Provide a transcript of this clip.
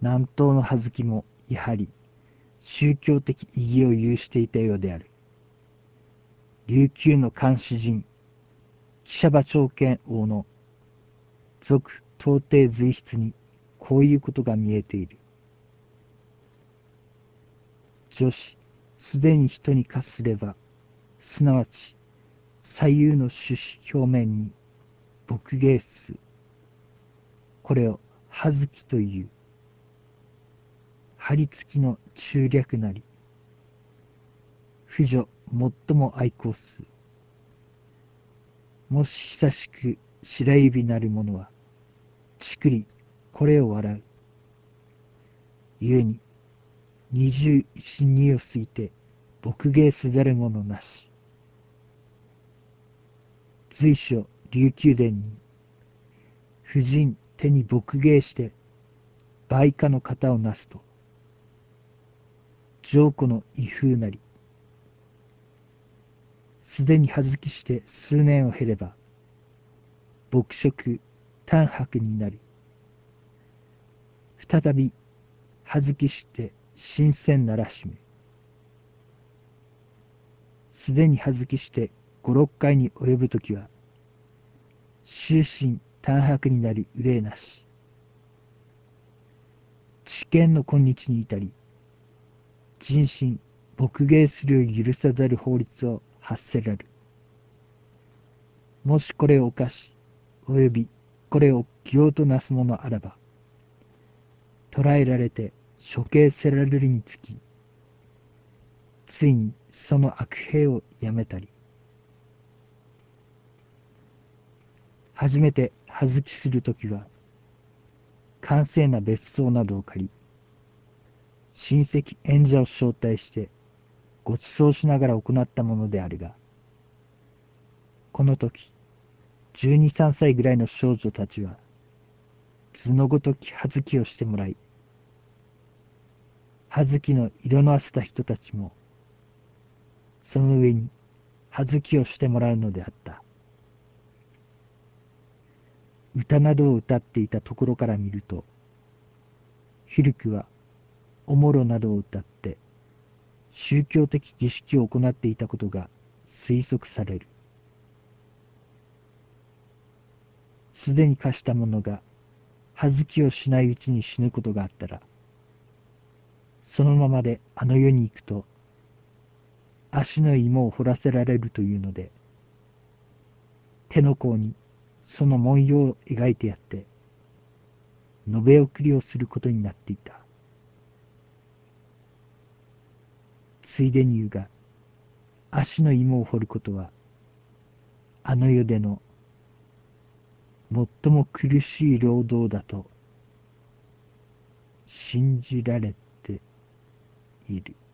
南東の葉月もやはり宗教的意義を有していたようである。琉球の漢詩人、騎射馬長剣王の続東帝随筆にこういうことが見えている。女子、すでに人に化すれば、すなわち左右の種子表面に木芸す。これを葉月という。張り付きの中略なり。婦女最も愛好す。もし久しく白指なる者は、ちくりこれを笑う。故に21、2を過ぎて木芸すざる者なし。随所琉球伝に、婦人手に木芸して売価の型をなすと、上古の威風なり、すでに葉月して数年を経れば、牧色淡白になる。再び葉月して新鮮ならしめ。すでに葉月して五六回に及ぶときは、終身淡白になる憂いなし。知見の今日に至り、人身牧芸するを許さざる法律を発せられる。もしこれを犯し、およびこれを行となすものあらば、捕らえられて処刑せられるにつき、ついにその悪兵をやめたり、初めて葉月するときは、閑静な別荘などを借り、親戚縁者を招待してご馳走しながら行ったものであるが、この時、12、3歳ぐらいの少女たちは、図のごとき葉月をしてもらい、葉月の色のあせた人たちも、その上に葉月をしてもらうのであった。歌などを歌っていたところから見ると、古くはおもろなどを歌って宗教的儀式を行っていたことが推測される。すでに化した者が葉月をしないうちに死ぬことがあったら、そのままであの世に行くと、足の芋を掘らせられるというので、手の甲にその文様を描いてやって、延べ送りをすることになっていた。ついでに言うが、足の芋を掘ることは、あの世での最も苦しい労働だと信じられている。